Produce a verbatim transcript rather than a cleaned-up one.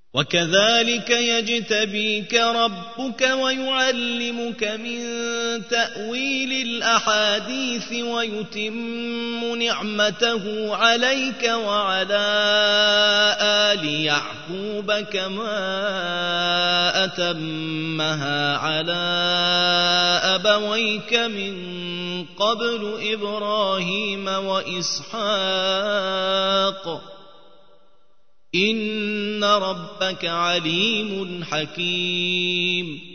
وكذلك يجتبيك ربك ويعلمك من تأويل الأحاديث ويتم نعمته عليك وعلى آل يعقوب كما أتمها على أبويك من قبل إبراهيم وإسحاق إن ربك عليم حكيم